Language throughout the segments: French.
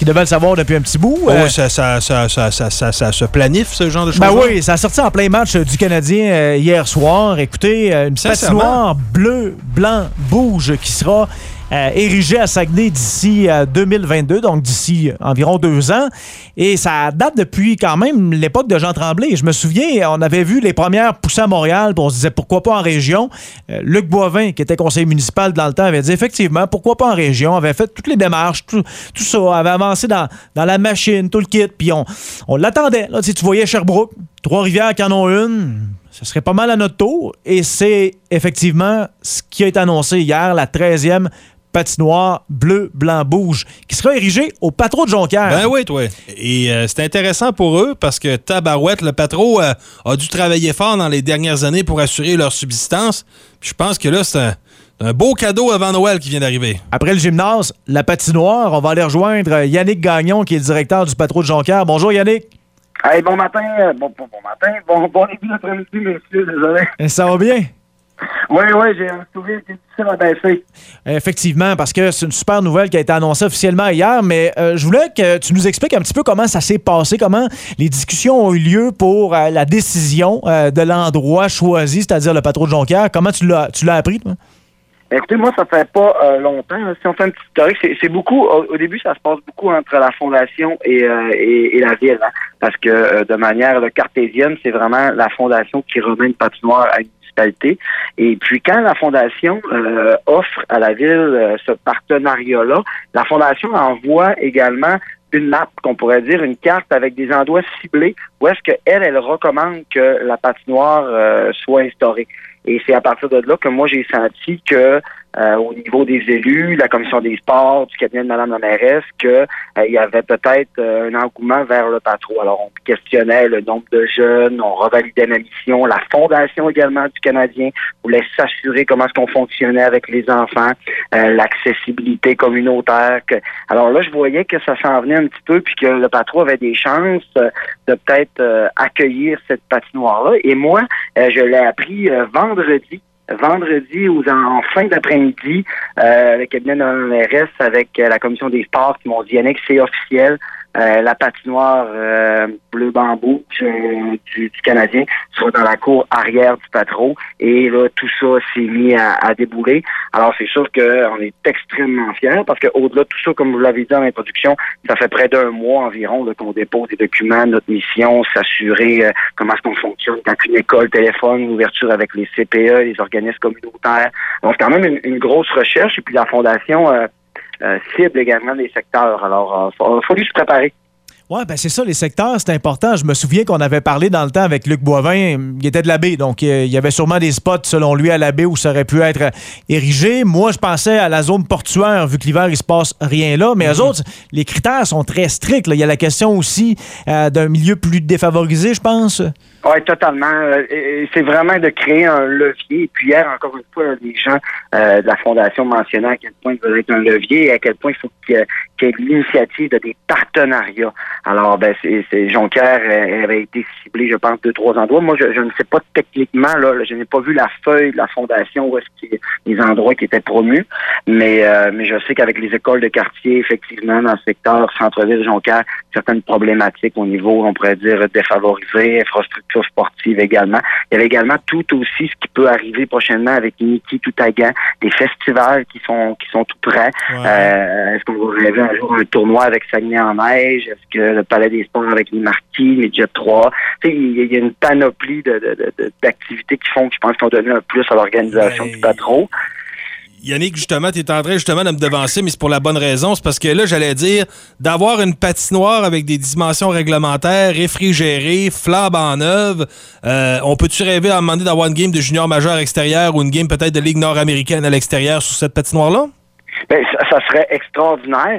qui devaient le savoir depuis un petit bout. Oui, ça se planifie, ce genre de choses. Ben oui, ça a sorti en plein match du Canadien hier soir. Écoutez, une patinoire bleu, blanc, rouge qui sera érigée à Saguenay d'ici 2022, donc d'ici environ 2 ans. Et ça date depuis quand même l'époque de Jean Tremblay. Je me souviens, on avait vu les premières pousser à Montréal, puis on se disait pourquoi pas en région. Luc Boivin, qui était conseiller municipal dans le temps, avait dit effectivement, pourquoi pas en région, avait fait toutes les démarches, tout ça, avait avancé dans la machine, tout le kit, puis on l'attendait. Là, tu voyais Sherbrooke, Trois-Rivières qui en ont une, ce serait pas mal à notre tour. Et c'est effectivement ce qui a été annoncé hier, la 13e patinoire bleu, blanc, rouge, qui sera érigée au Patro de Jonquière. Ben oui, toi. Et c'est intéressant pour eux parce que tabarouette, le Patro a dû travailler fort dans les dernières années pour assurer leur subsistance. Puis je pense que là, c'est un beau cadeau avant Noël qui vient d'arriver. Après le gymnase, la patinoire, on va aller rejoindre Yannick Gagnon, qui est le directeur du Patro de Jonquière. Bonjour, Yannick. Hey, bon matin. Bon début d'après-midi, messieurs, désolé. Ça va bien? Oui, j'ai un souvenir qui est difficile à baisser. Effectivement, parce que c'est une super nouvelle qui a été annoncée officiellement hier, mais je voulais que tu nous expliques un petit peu comment ça s'est passé, comment les discussions ont eu lieu pour la décision de l'endroit choisi, c'est-à-dire le Patro de Jonquière. Comment tu l'as appris, toi? Écoutez, moi, ça fait pas longtemps. Si on fait un petit historique, c'est beaucoup. Au début, ça se passe beaucoup entre la fondation et la ville, hein, parce que de manière cartésienne, c'est vraiment la fondation qui remet une patinoire à une municipalité. Et puis, quand la fondation offre à la ville ce partenariat-là, la fondation envoie également une map, qu'on pourrait dire, une carte avec des endroits ciblés où est-ce qu'elle recommande que la patinoire soit instaurée. Et c'est à partir de là que moi, j'ai senti que au niveau des élus, la commission des sports, du cabinet de Mme la mairesse, que il y avait peut-être un engouement vers le Patro. Alors, on questionnait le nombre de jeunes, on revalidait la mission, la fondation également du Canadien voulait s'assurer comment est-ce qu'on fonctionnait avec les enfants, l'accessibilité communautaire. Alors là, je voyais que ça s'en venait un petit peu, puis que le Patro avait des chances de peut-être accueillir cette patinoire-là. Et moi, je l'ai appris vendredi en fin d'après-midi, le cabinet de l'ARS avec la commission des sports qui m'ont dit Yannick, c'est officiel, la patinoire bleu bambou du Canadien sera dans la cour arrière du Patro et là tout ça s'est mis à débouler. Alors c'est sûr qu'on est extrêmement fiers parce que au-delà de tout ça, comme vous l'avez dit en introduction, ça fait près d'1 mois environ là, qu'on dépose des documents, notre mission, s'assurer comment est-ce qu'on fonctionne quand une école téléphone, une ouverture avec les CPE, les organismes communautaires. Donc c'est quand même une grosse recherche et puis la fondation cible également des secteurs. Alors, il a fallu se préparer. Oui, ben c'est ça, les secteurs, c'est important. Je me souviens qu'on avait parlé dans le temps avec Luc Boivin, il était de la baie, donc il y avait sûrement des spots, selon lui, à la baie où ça aurait pu être érigé. Moi, je pensais à la zone portuaire, vu que l'hiver, il se passe rien là, mais eux autres, les critères sont très stricts. Là. Il y a la question aussi d'un milieu plus défavorisé, je pense. Oui, totalement. C'est vraiment de créer un levier. Et puis hier, encore une fois, les gens de la Fondation mentionnaient à quel point il veut être un levier et à quel point il faut qu'il y ait l'initiative de des partenariats. Alors, c'est Jonquière avait été ciblé, je pense, 2-3 endroits. Moi, je ne sais pas techniquement, là, je n'ai pas vu la feuille de la Fondation où est-ce qu'il y a les endroits qui étaient promus, mais je sais qu'avec les écoles de quartier, effectivement, dans le secteur centre-ville Jonquière, certaines problématiques au niveau, on pourrait dire, défavorisé, infrastructure sportive également. Il y avait également tout aussi ce qui peut arriver prochainement avec Niki Toutagan, des festivals qui sont tout prêts. Ouais. Est-ce qu'on va rêver un jour un tournoi avec Saguenay en neige? Est-ce que le Palais des Sports avec les Marquis, les Jet 3? Tu sais, il y a une panoplie d'activités qui font que je pense qu'on donne un plus à l'organisation du Patro. Yannick, justement, tu es en train de me devancer, mais c'est pour la bonne raison. C'est parce que là, j'allais dire, d'avoir une patinoire avec des dimensions réglementaires, réfrigérée, flambant neuve, on peut-tu rêver à un moment donné d'avoir une game de junior majeur extérieur ou une game peut-être de Ligue nord-américaine à l'extérieur sur cette patinoire-là? Ben, ça serait extraordinaire.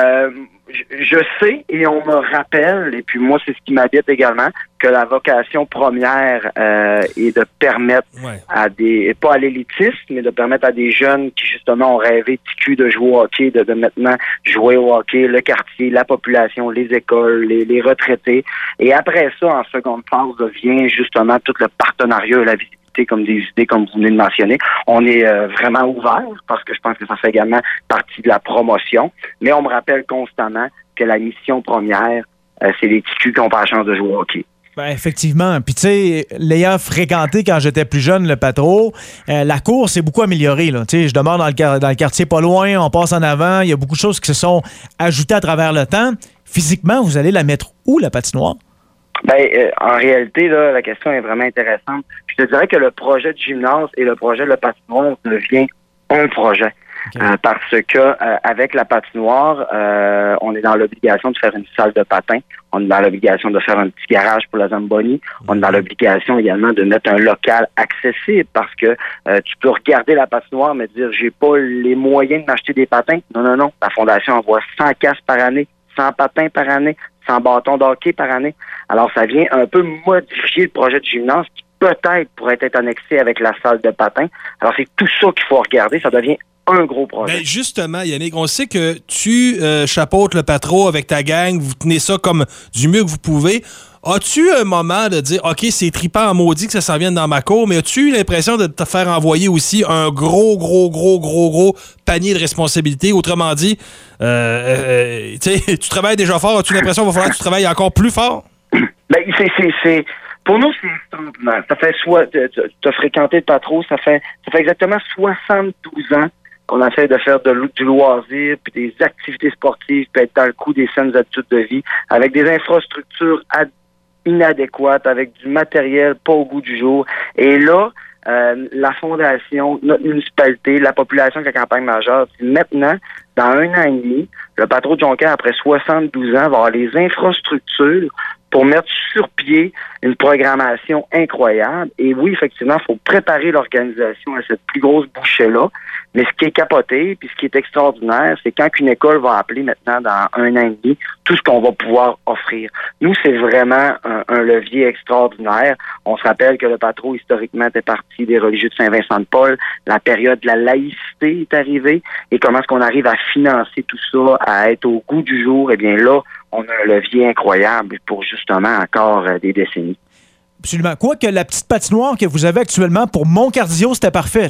Je sais et on me rappelle, et puis moi c'est ce qui m'habite également, que la vocation première est de permettre à des, pas à l'élitisme, mais de permettre à des jeunes qui justement ont rêvé TQ de jouer au hockey, de maintenant jouer au hockey, le quartier, la population, les écoles, les retraités. Et après ça, en seconde phase, vient justement tout le partenariat et la visibilité comme des idées, comme vous venez de mentionner. On est vraiment ouvert parce que je pense que ça fait également partie de la promotion. Mais on me rappelle constamment que la mission première, c'est les TQ qui n'ont pas la chance de jouer au hockey. Ben, effectivement. Puis, tu sais, l'ayant fréquenté quand j'étais plus jeune, le Patro, la course est beaucoup améliorée. Tu sais, je demeure dans le quartier pas loin, on passe en avant. Il y a beaucoup de choses qui se sont ajoutées à travers le temps. Physiquement, vous allez la mettre où, la patinoire? En réalité, là, la question est vraiment intéressante. Je te dirais que le projet de gymnase et le projet de la patinoire devient un projet. Okay. Parce que avec la patinoire, on est dans l'obligation de faire une salle de patin. On est dans l'obligation de faire un petit garage pour la Zamboni. On est dans l'obligation également de mettre un local accessible parce que tu peux regarder la patinoire mais dire j'ai pas les moyens de m'acheter des patins. Non. La Fondation envoie 100 casques par année, 100 patins par année, 100 bâtons de hockey par année. Alors ça vient un peu modifier le projet de gymnase qui peut-être pourrait être annexé avec la salle de patin. Alors c'est tout ça qu'il faut regarder. Ça devient un gros projet. Ben justement, Yannick, on sait que tu chapeautes le Patro avec ta gang, vous tenez ça comme du mieux que vous pouvez. As-tu un moment de dire, OK, c'est trippant en maudit que ça s'en vienne dans ma cour, mais as-tu eu l'impression de te faire envoyer aussi un gros panier de responsabilités? Autrement dit, tu travailles déjà fort, as-tu l'impression qu'il va falloir que tu travailles encore plus fort? Ben, c'est pour nous, c'est extraordinaire. Ça fait tu as fréquenté le Patro, ça fait exactement 72 ans qu'on essaie de faire du loisir, puis des activités sportives, puis être dans le coup des saines habitudes de vie, avec des infrastructures inadéquates, avec du matériel pas au goût du jour. Et là, la Fondation, notre municipalité, la population de la campagne majeure, maintenant, dans 1 an et demi, le Patro de Jonquière, après 72 ans, va avoir les infrastructures pour mettre sur pied une programmation incroyable. Et oui, effectivement, il faut préparer l'organisation à cette plus grosse bouchée-là. Mais ce qui est capoté, puis ce qui est extraordinaire, c'est quand une école va appeler maintenant dans 1 an et demi, tout ce qu'on va pouvoir offrir. Nous, c'est vraiment un levier extraordinaire. On se rappelle que le Patro, historiquement, était parti des religieux de Saint-Vincent-de-Paul. La période de la laïcité est arrivée. Et comment est-ce qu'on arrive à financer tout ça, à être au goût du jour? Eh bien là, on a un levier incroyable pour justement encore des décennies. Absolument. Quoique la petite patinoire que vous avez actuellement pour mon cardio, c'était parfait.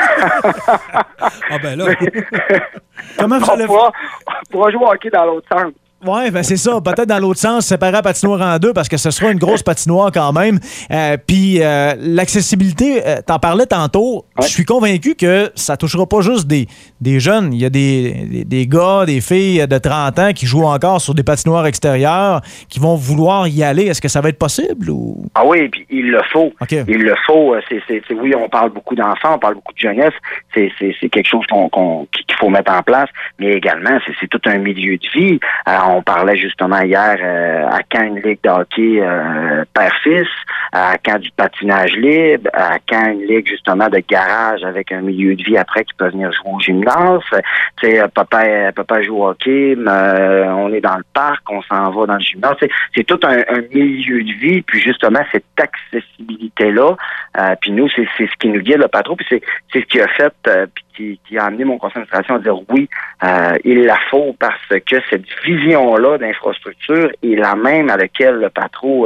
Ah ben là. Comment vous allez on pourra jouer au hockey dans l'autre sens. Oui, ben c'est ça. Peut-être dans l'autre sens, séparer la patinoire en deux parce que ce sera une grosse patinoire quand même. Puis l'accessibilité, t'en parlais tantôt. Ouais. Je suis convaincu que ça touchera pas juste des jeunes. Il y a des gars, des filles de 30 ans qui jouent encore sur des patinoires extérieures qui vont vouloir y aller. Est-ce que ça va être possible? Ou... Ah oui, puis il le faut. Okay. Il le faut. Oui, on parle beaucoup d'enfants, on parle beaucoup de jeunesse. C'est quelque chose qu'il faut mettre en place. Mais également, c'est tout un milieu de vie. On parlait justement hier à quand une ligue de hockey père-fils, à quand du patinage libre, à quand une ligue justement de garage avec un milieu de vie après qui peut venir jouer au gymnase. Tu sais, papa joue au hockey, on est dans le parc, on s'en va dans le gymnase. C'est tout un milieu de vie, puis justement cette accessibilité-là. Puis nous, c'est ce qui nous guide le Patro, puis c'est ce qui a fait, puis qui a amené mon conseil d'administration à dire oui, il la faut parce que cette vision-là d'infrastructure est la même à laquelle le Patro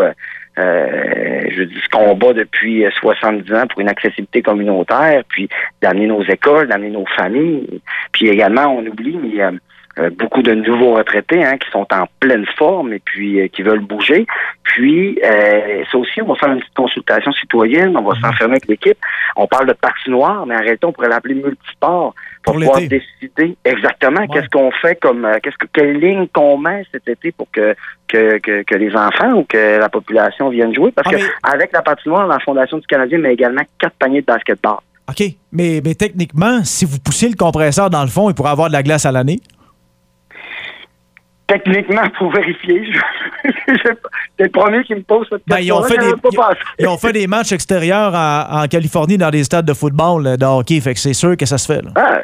se combat depuis 70 ans pour une accessibilité communautaire, puis d'amener nos écoles, d'amener nos familles. Puis également, on oublie, mais beaucoup de nouveaux retraités qui sont en pleine forme et puis qui veulent bouger. Puis, ça aussi, on va faire une petite consultation citoyenne, on va s'enfermer avec l'équipe. On parle de patinoire, mais en réalité, on pourrait l'appeler multisport pour pouvoir décider exactement qu'est-ce qu'on fait quelle ligne qu'on met cet été pour que les enfants ou que la population vienne jouer. Parce que avec la patinoire, la Fondation du Canadien met également 4 paniers de basketball. OK. Mais techniquement, si vous poussez le compresseur dans le fond, il pourrait avoir de la glace à l'année? Techniquement, pour vérifier, c'est le premier qui me pose cette question. Ils ont fait des matchs extérieurs en Californie dans des stades de football, de hockey, fait que c'est sûr que ça se fait. Là. Ah,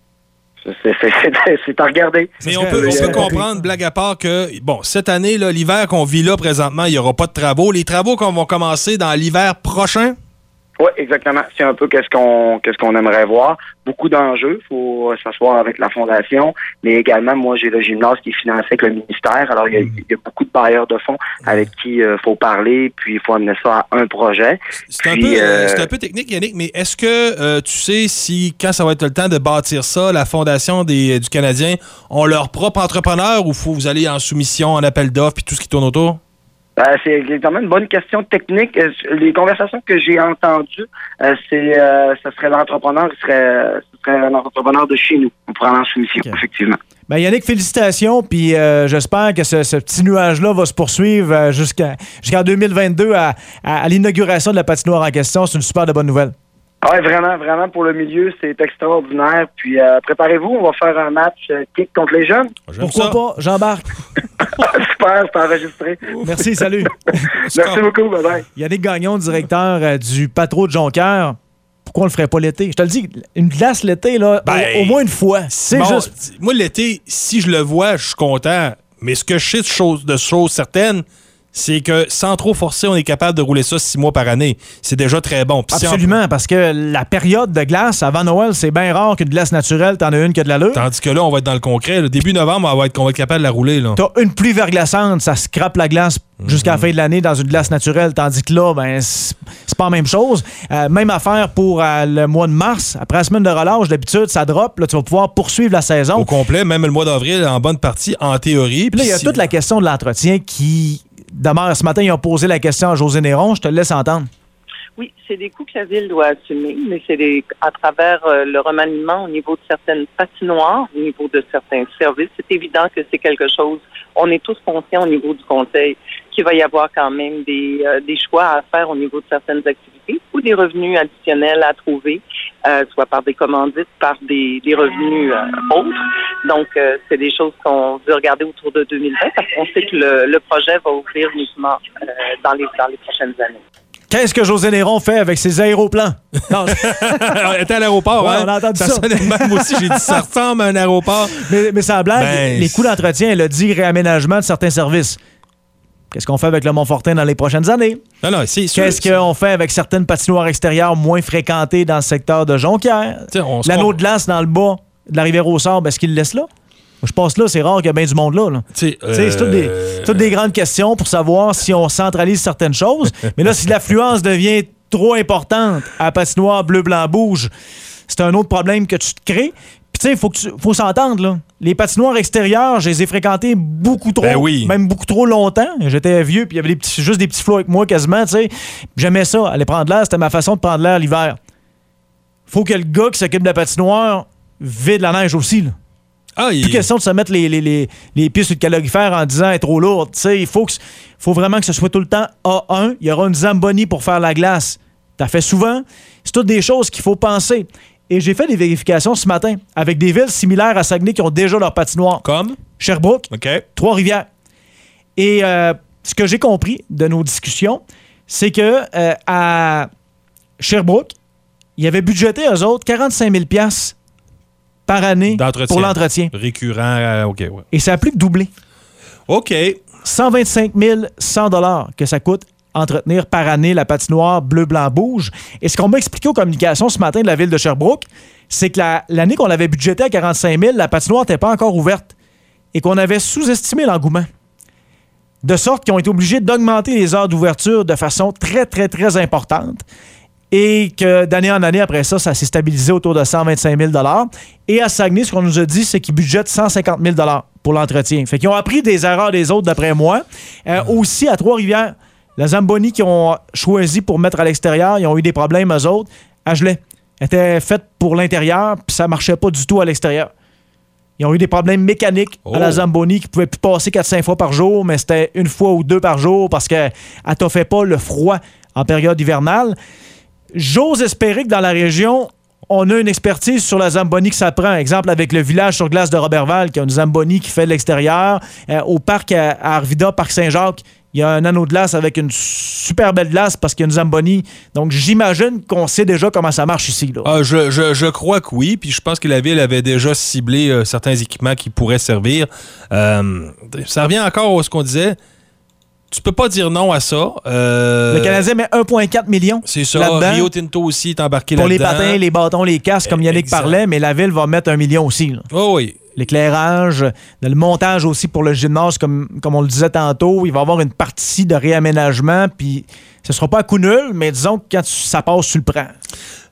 c'est à regarder. Mais on peut comprendre, blague à part, que cette année, là, l'hiver qu'on vit là présentement, il n'y aura pas de travaux. Les travaux qu'on va commencer dans l'hiver prochain? Oui, exactement. C'est un peu qu'est-ce qu'on aimerait voir. Beaucoup d'enjeux. Il faut s'asseoir avec la Fondation, mais également, moi, j'ai le gymnase qui est financé avec le ministère. Alors, il y a beaucoup de bailleurs de fonds avec qui il faut parler, puis il faut amener ça à un projet. C'est un peu technique, Yannick, mais est-ce que tu sais si, quand ça va être le temps de bâtir ça, la Fondation du Canadien ont leur propre entrepreneur ou faut vous aller en soumission, en appel d'offres, puis tout ce qui tourne autour? C'est exactement une bonne question technique. Les conversations que j'ai entendues, ce serait l'entrepreneur, ce serait un entrepreneur de chez nous. On pourrait aller en soumission, effectivement. Ben Yannick, félicitations, puis j'espère que ce petit nuage-là va se poursuivre jusqu'en 2022 à l'inauguration de la patinoire en question. C'est une super de bonne nouvelle. Oui, vraiment, pour le milieu, c'est extraordinaire. Puis préparez-vous, on va faire un match kick contre les jeunes. Pourquoi pas? J'embarque. Super, c'est enregistré. Merci, salut. Merci beaucoup, bye-bye. Yannick Gagnon, directeur du Patro de Jonquière. Pourquoi on le ferait pas l'été? Je te le dis, une glace l'été, là, au moins une fois. C'est juste. Moi, l'été, si je le vois, je suis content. Mais ce que je sais de choses certaines, c'est que sans trop forcer, on est capable de rouler ça 6 mois par année. C'est déjà très bon. Puis absolument, parce que la période de glace avant Noël, c'est bien rare qu'une glace naturelle, t'en as une qui a de l'allure. Tandis que là, on va être dans le concret. Le début novembre, on va être capable de la rouler. Là. T'as une pluie verglaçante, ça scrape la glace jusqu'à la fin de l'année dans une glace naturelle, tandis que là, ben c'est pas la même chose. Même affaire pour le mois de mars. Après la semaine de relâche, d'habitude, ça drop. Là, tu vas pouvoir poursuivre la saison. Au complet, même le mois d'avril, en bonne partie, en théorie. Puis là, il y a toute la question de l'entretien qui... D'abord, ce matin, ils ont posé la question à José Néron. Je te laisse entendre. Oui, c'est des coûts que la Ville doit assumer, mais c'est à travers le remaniement au niveau de certaines patinoires, au niveau de certains services. C'est évident que c'est quelque chose, on est tous conscients au niveau du Conseil qu'il va y avoir quand même des choix à faire au niveau de certaines activités ou des revenus additionnels à trouver, soit par des commandites, par des revenus autres. Donc, c'est des choses qu'on veut regarder autour de 2020 parce qu'on sait que le projet va ouvrir uniquement dans les prochaines années. Qu'est-ce que José Néron fait avec ses aéroplans? Non, elle était à l'aéroport, ouais, hein? On a entendu ça. Moi aussi, j'ai dit ça ressemble à un aéroport. Mais sans blague, les coûts d'entretien, elle a dit réaménagement de certains services. Qu'est-ce qu'on fait avec le Montfortin dans les prochaines années? Non, c'est sûr. Qu'est-ce qu'on fait avec certaines patinoires extérieures moins fréquentées dans le secteur de Jonquière? L'anneau de glace dans le bas de la Rivière-au-Sable, est-ce qu'il le laisse là? Je pense là, c'est rare qu'il y ait bien du monde là. C'est toutes des grandes questions pour savoir si on centralise certaines choses. Mais là, si l'affluence devient trop importante à la patinoire bleu-blanc-bouge, c'est un autre problème que tu te crées. Puis tu sais, faut s'entendre, là. Les patinoires extérieures, je les ai fréquentées beaucoup trop, même beaucoup trop longtemps. J'étais vieux, puis il y avait juste des petits flots avec moi quasiment, tu sais. J'aimais ça, aller prendre l'air, c'était ma façon de prendre l'air l'hiver. Faut que le gars qui s'occupe de la patinoire vide la neige aussi, là. Plus question de se mettre les pieds sur le calorifère en disant « elle est trop lourde ». Il faut vraiment que ce soit tout le temps A1. Il y aura une Zamboni pour faire la glace. T'as fait souvent. C'est toutes des choses qu'il faut penser. Et j'ai fait des vérifications ce matin avec des villes similaires à Saguenay qui ont déjà leur patinoire. Comme? Sherbrooke, Trois-Rivières. Et ce que j'ai compris de nos discussions, c'est que à Sherbrooke, il y avait budgété, eux autres, 45 000 $ par année pour l'entretien. Récurrent, OK, ouais. Et ça a plus que doublé. OK. 125 100 $ que ça coûte entretenir par année la patinoire bleu-blanc-bouge. Et ce qu'on m'a expliqué aux communications ce matin de la ville de Sherbrooke, c'est que l'année qu'on l'avait budgétée à 45 000, la patinoire n'était pas encore ouverte et qu'on avait sous-estimé l'engouement. De sorte qu'ils ont été obligés d'augmenter les heures d'ouverture de façon très, très, très importante. Et que d'année en année, après ça, ça s'est stabilisé autour de 125 000 $. Et à Saguenay, ce qu'on nous a dit, c'est qu'ils budgètent 150 000 $ pour l'entretien. Fait qu'ils ont appris des erreurs des autres, d'après moi. Aussi, à Trois-Rivières, la Zamboni qu'ils ont choisi pour mettre à l'extérieur, ils ont eu des problèmes, eux autres. À Gelée, elle était faite pour l'intérieur, puis ça marchait pas du tout à l'extérieur. Ils ont eu des problèmes mécaniques à la Zamboni qui pouvaient plus passer 4-5 fois par jour, mais c'était 1 fois ou 2 par jour parce qu'elle ne t'offrait pas le froid en période hivernale. J'ose espérer que dans la région, on a une expertise sur la Zamboni que ça prend. Exemple, avec le village sur glace de Robertval, qui a une Zamboni qui fait de l'extérieur. Au parc à Arvida, parc Saint-Jacques, il y a un anneau de glace avec une super belle glace parce qu'il y a une Zamboni. Donc, j'imagine qu'on sait déjà comment ça marche ici. Là. Je crois que oui. Puis je pense que la Ville avait déjà ciblé certains équipements qui pourraient servir. Ça revient encore à ce qu'on disait. tu peux pas dire non à ça. Le Canadien met 1,4 million. C'est ça. Là-dedans. Rio Tinto aussi est embarqué Pour là-dedans. les patins, les bâtons, les casques, comme Yannick parlait, mais la Ville va mettre 1 million aussi. Là. Oh oui. L'éclairage, le montage aussi pour le gymnase, comme on le disait tantôt. Il va y avoir une partie de réaménagement, puis ce sera pas à coup nul, mais disons que quand ça passe, tu le prends.